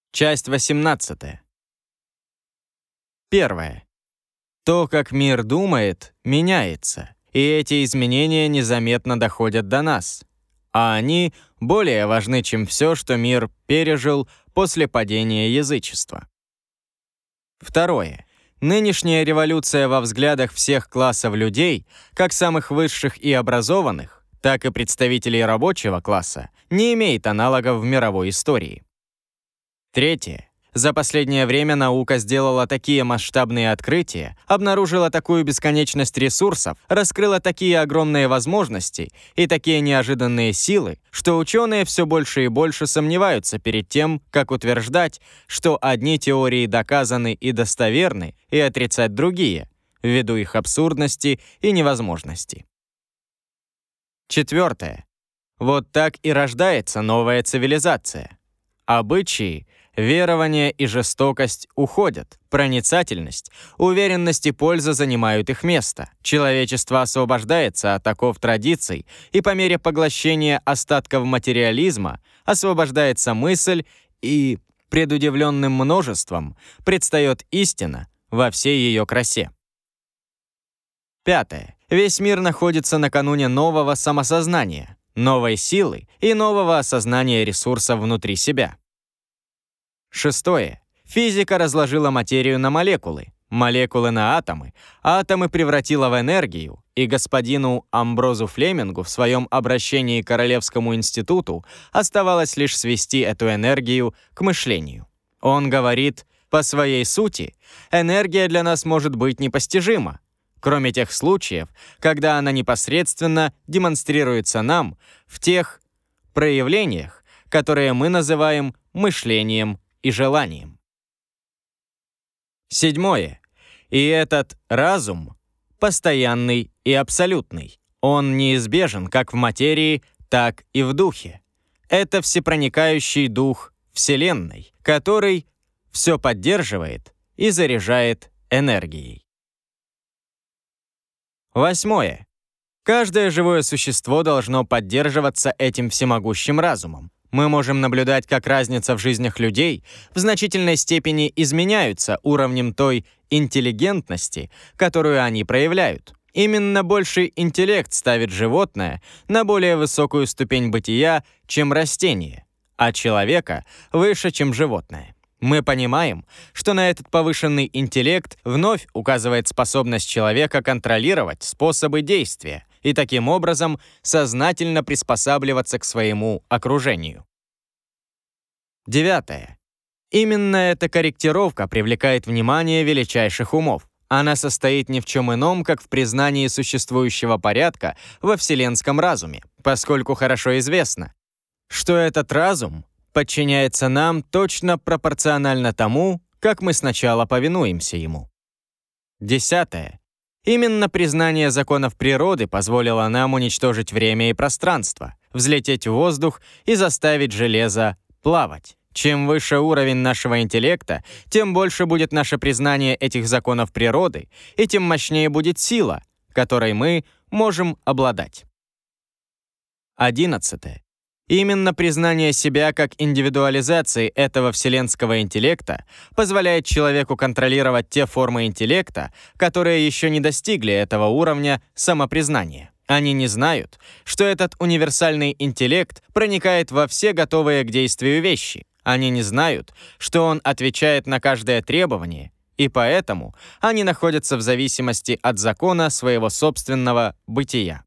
Часть 18. Первое. То, как мир думает, меняется, и эти изменения незаметно доходят до нас. А они более важны, чем все, что мир пережил после падения язычества. Второе. Нынешняя революция во взглядах всех классов людей, как самых высших и образованных, так и представителей рабочего класса, не имеет аналогов в мировой истории. Третье. За последнее время наука сделала такие масштабные открытия, обнаружила такую бесконечность ресурсов, раскрыла такие огромные возможности и такие неожиданные силы, что ученые все больше и больше сомневаются перед тем, как утверждать, что одни теории доказаны и достоверны, и отрицать другие, ввиду их абсурдности и невозможности. Четвертое. Вот так и рождается новая цивилизация. Обычаи, верование и жестокость уходят. Проницательность, уверенность и польза занимают их место. Человечество освобождается от оков традиций, и по мере поглощения остатков материализма освобождается мысль, и пред удивленным множеством предстает истина во всей ее красе. Пятое. Весь мир находится накануне нового самосознания, новой силы и нового осознания ресурсов внутри себя. Шестое. Физика разложила материю на молекулы, молекулы на атомы, атомы превратила в энергию, и господину Амброзу Флемингу в своем обращении к Королевскому институту оставалось лишь свести эту энергию к мышлению. Он говорит, по своей сути, энергия для нас может быть непостижима, кроме тех случаев, когда она непосредственно демонстрируется нам в тех проявлениях, которые мы называем мышлением и желанием. Седьмое. И этот разум постоянный и абсолютный. Он неизбежен как в материи, так и в духе. Это всепроникающий дух Вселенной, который все поддерживает и заряжает энергией. Восьмое. Каждое живое существо должно поддерживаться этим всемогущим разумом. Мы можем наблюдать, как разница в жизнях людей в значительной степени изменяются уровнем той интеллигентности, которую они проявляют. Именно больший интеллект ставит животное на более высокую ступень бытия, чем растение, а человека выше, чем животное. Мы понимаем, что на этот повышенный интеллект вновь указывает способность человека контролировать способы действия и таким образом сознательно приспосабливаться к своему окружению. Девятое. Именно эта корректировка привлекает внимание величайших умов. Она состоит ни в чем ином, как в признании существующего порядка во вселенском разуме, поскольку хорошо известно, что этот разум подчиняется нам точно пропорционально тому, как мы сначала повинуемся ему. Десятое. Именно признание законов природы позволило нам уничтожить время и пространство, взлететь в воздух и заставить железо плавать. Чем выше уровень нашего интеллекта, тем больше будет наше признание этих законов природы, и тем мощнее будет сила, которой мы можем обладать. 11. Именно признание себя как индивидуализации этого вселенского интеллекта позволяет человеку контролировать те формы интеллекта, которые еще не достигли этого уровня самопризнания. Они не знают, что этот универсальный интеллект проникает во все готовые к действию вещи. Они не знают, что он отвечает на каждое требование, и поэтому они находятся в зависимости от закона своего собственного бытия.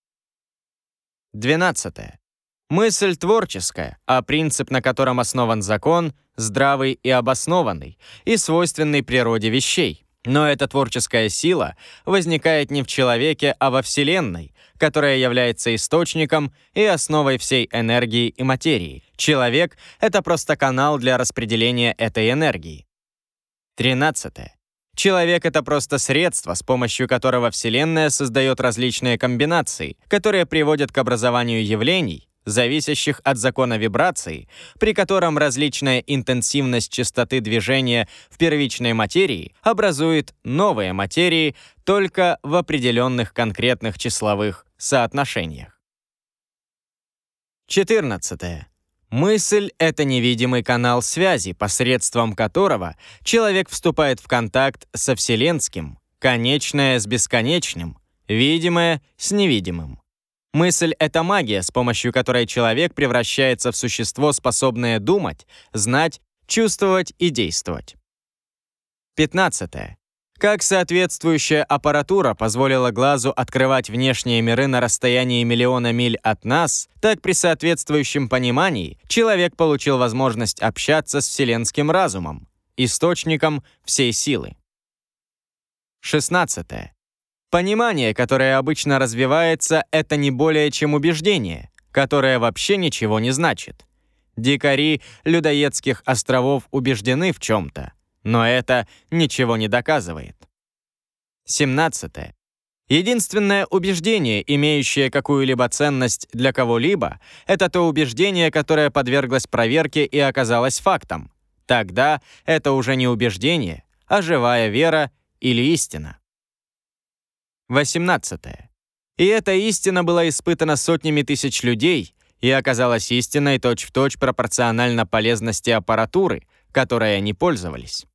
12. Мысль творческая, а принцип, на котором основан закон, здравый и обоснованный, и свойственный природе вещей. Но эта творческая сила возникает не в человеке, а во Вселенной, которая является источником и основой всей энергии и материи. Человек — это просто канал для распределения этой энергии. 13. Человек — это просто средство, с помощью которого Вселенная создает различные комбинации, которые приводят к образованию явлений, зависящих от закона вибрации, при котором различная интенсивность частоты движения в первичной материи образует новые материи только в определенных конкретных числовых соотношениях. 14. Мысль — это невидимый канал связи, посредством которого человек вступает в контакт со Вселенским, конечное с бесконечным, видимое с невидимым. Мысль — это магия, с помощью которой человек превращается в существо, способное думать, знать, чувствовать и действовать. 15. Как соответствующая аппаратура позволила глазу открывать внешние миры на расстоянии миллиона миль от нас, так при соответствующем понимании человек получил возможность общаться с вселенским разумом, источником всей силы. 16. Понимание, которое обычно развивается, это не более чем убеждение, которое вообще ничего не значит. Дикари людоедских островов убеждены в чем-то, но это ничего не доказывает. 17. Единственное убеждение, имеющее какую-либо ценность для кого-либо, это то убеждение, которое подверглось проверке и оказалось фактом. Тогда это уже не убеждение, а живая вера или истина. 18. И эта истина была испытана сотнями тысяч людей и оказалась истиной точь-в-точь пропорционально полезности аппаратуры, которой они пользовались.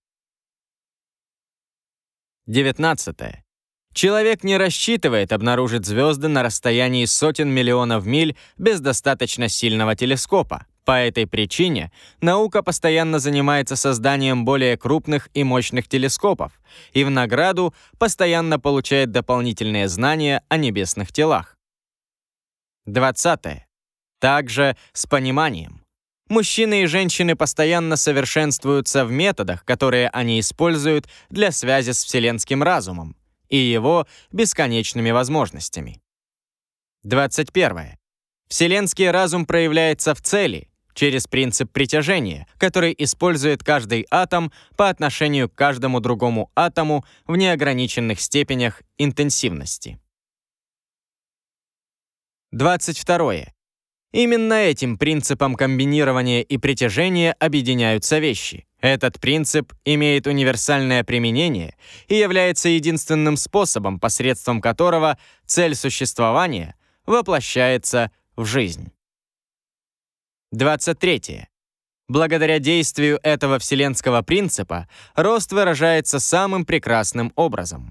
19. Человек не рассчитывает обнаружить звезды на расстоянии сотен миллионов миль без достаточно сильного телескопа. По этой причине наука постоянно занимается созданием более крупных и мощных телескопов и в награду постоянно получает дополнительные знания о небесных телах. 20. Также с пониманием. Мужчины и женщины постоянно совершенствуются в методах, которые они используют для связи с вселенским разумом и его бесконечными возможностями. 21. Вселенский разум проявляется в цели через принцип притяжения, который использует каждый атом по отношению к каждому другому атому в неограниченных степенях интенсивности. 22. Именно этим принципом комбинирования и притяжения объединяются вещи. Этот принцип имеет универсальное применение и является единственным способом, посредством которого цель существования воплощается в жизнь. 23. Благодаря действию этого вселенского принципа рост выражается самым прекрасным образом.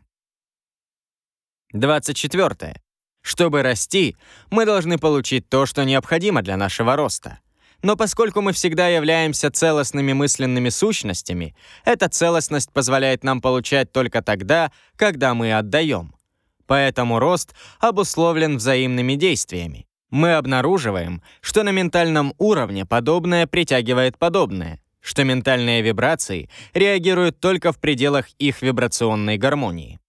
24. Чтобы расти, мы должны получить то, что необходимо для нашего роста. Но поскольку мы всегда являемся целостными мысленными сущностями, эта целостность позволяет нам получать только тогда, когда мы отдаем. Поэтому рост обусловлен взаимными действиями. Мы обнаруживаем, что на ментальном уровне подобное притягивает подобное, что ментальные вибрации реагируют только в пределах их вибрационной гармонии.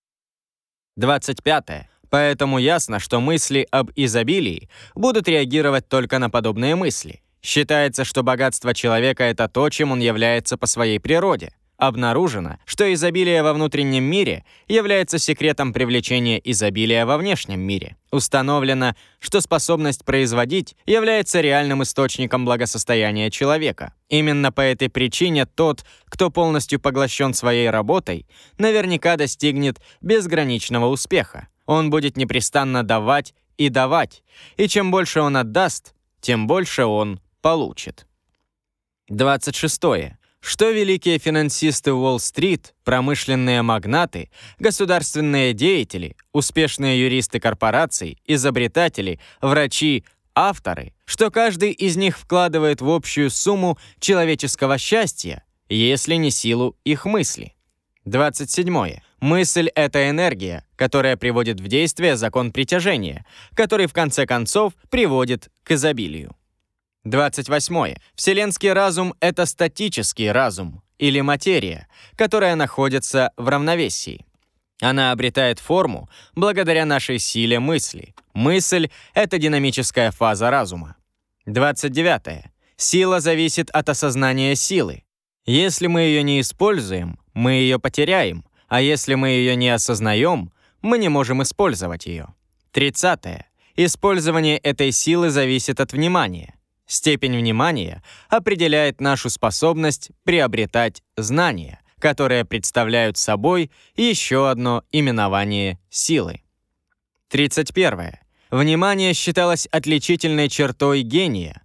25. Поэтому ясно, что мысли об изобилии будут реагировать только на подобные мысли. Считается, что богатство человека — это то, чем он является по своей природе. Обнаружено, что изобилие во внутреннем мире является секретом привлечения изобилия во внешнем мире. Установлено, что способность производить является реальным источником благосостояния человека. Именно по этой причине тот, кто полностью поглощен своей работой, наверняка достигнет безграничного успеха. Он будет непрестанно давать, и чем больше он отдаст, тем больше он получит. 26. Что великие финансисты Уолл-стрит, промышленные магнаты, государственные деятели, успешные юристы корпораций, изобретатели, врачи, авторы, что каждый из них вкладывает в общую сумму человеческого счастья, если не силу их мысли. 27. Мысль — это энергия, которая приводит в действие закон притяжения, который в конце концов приводит к изобилию. 28. Вселенский разум — это статический разум, или материя, которая находится в равновесии. Она обретает форму благодаря нашей силе мысли. Мысль — это динамическая фаза разума. 29. Сила зависит от осознания силы. Если мы ее не используем, мы ее потеряем, а если мы ее не осознаем, мы не можем использовать ее. 30. Использование этой силы зависит от внимания. Степень внимания определяет нашу способность приобретать знания, которые представляют собой еще одно именование силы. 31. Внимание считалось отличительной чертой гения.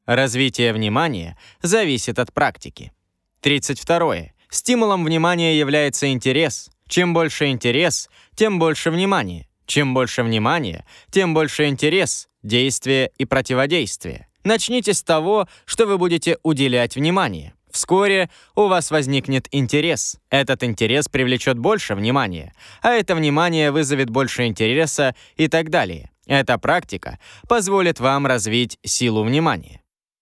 Развитие внимания зависит от практики. 32. Стимулом внимания является интерес. Чем больше интерес, тем больше внимания. Чем больше внимания, тем больше интерес, действие и противодействие. Начните с того, что вы будете уделять внимание. Вскоре у вас возникнет интерес. Этот интерес привлечет больше внимания, а это внимание вызовет больше интереса и так далее. Эта практика позволит вам развить силу внимания.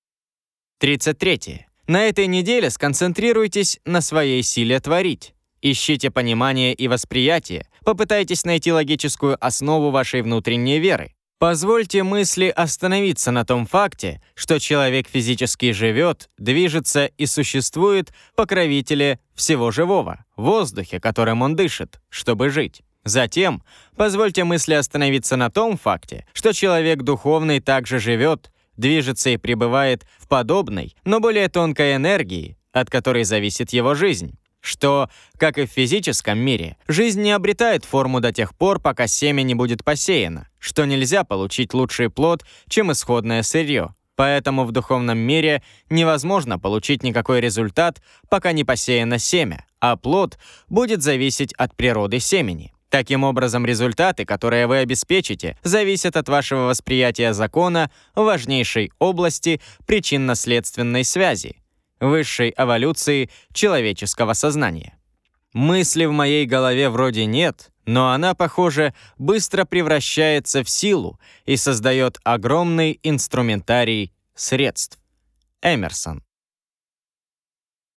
33. На этой неделе сконцентрируйтесь на своей силе творить. Ищите понимание и восприятие, попытайтесь найти логическую основу вашей внутренней веры. Позвольте мысли остановиться на том факте, что человек физически живет, движется и существует в покровителе всего живого, воздухе, которым он дышит, чтобы жить. Затем позвольте мысли остановиться на том факте, что человек духовный также живет, движется и пребывает в подобной, но более тонкой энергии, от которой зависит его жизнь. Что, как и в физическом мире, жизнь не обретает форму до тех пор, пока семя не будет посеяно, что нельзя получить лучший плод, чем исходное сырье. Поэтому в духовном мире невозможно получить никакой результат, пока не посеяно семя, а плод будет зависеть от природы семени. Таким образом, результаты, которые вы обеспечите, зависят от вашего восприятия закона в важнейшей области причинно-следственной связи, высшей эволюции человеческого сознания. Мысли в моей голове вроде нет, но она, похоже, быстро превращается в силу и создает огромный инструментарий средств. Эмерсон.